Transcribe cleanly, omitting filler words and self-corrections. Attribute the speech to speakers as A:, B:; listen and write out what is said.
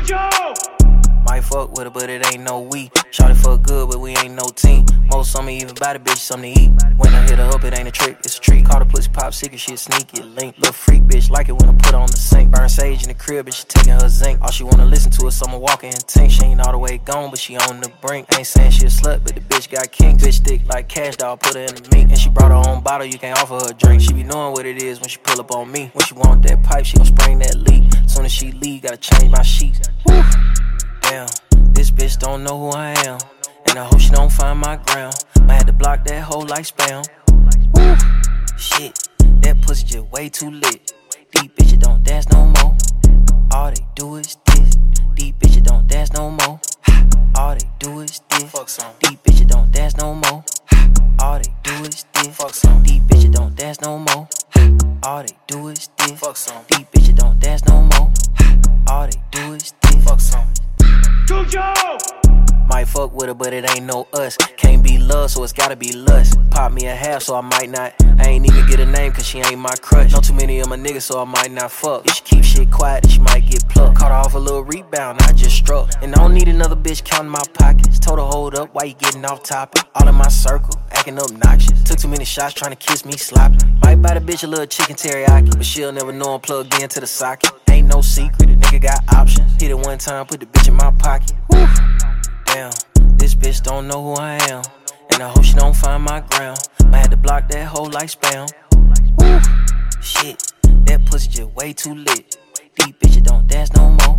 A: Might fuck with her, but it ain't no we. Shawty fuck good, but we ain't no team. Most on me even buy the bitch something to eat. When I hit her up, it ain't a trick, it's a treat. Call the pussy pop secret, shit sneaky, link. Little freak bitch, like it when I put her on the sink. Burn sage in the crib, bitch, she taking her zinc. All she wanna listen to is someone walking in tank. She ain't all the way gone, but she on the brink. Ain't saying she a slut, but the bitch got kinks. Bitch thick like cash dog, put her in the mink. And she brought her own bottle, you can't offer her a drink. She be knowing what it is when she pull up on me. When she want that pipe, she gon' spring that leak. Soon as she leave, gotta change my sheets. Woo. Damn, this bitch don't know who I am, and I hope she don't find my ground. I had to block that hoe like spam. Woo. Shit, that pussy just way too lit. These bitches don't dance no more. All they do is this. These bitches don't dance no more. All they do is this. Fuck some. These bitches don't dance no more. All they do is this. Fuck some. These bitches don't dance no more. All they do is this. Fuck some. These bitches don't dance no more. All they do is this. Fuck some. Might fuck with her, but it ain't no us. Can't be love, so it's gotta be lust. Pop me a half, so I might not. I ain't even get a name, cause she ain't my crush. Know too many of my niggas, so I might not fuck. If she keep shit quiet, then she might get plucked. Caught her off a little rebound, I just struck. And I don't need another bitch counting my pockets. Told her hold up, why you getting off topic? All in my circle, acting obnoxious. Took too many shots trying to kiss me sloppy. Might buy the bitch a little chicken teriyaki, but she'll never know I'm plugged into the socket. Ain't no secret, the nigga got options. Hit it one time, put the bitch in my pocket. Woo. Damn, this bitch don't know who I am, and I hope she don't find my ground. I had to block that hoe like spam. Woo. Shit, that pussy just way too lit. These bitches don't dance no more.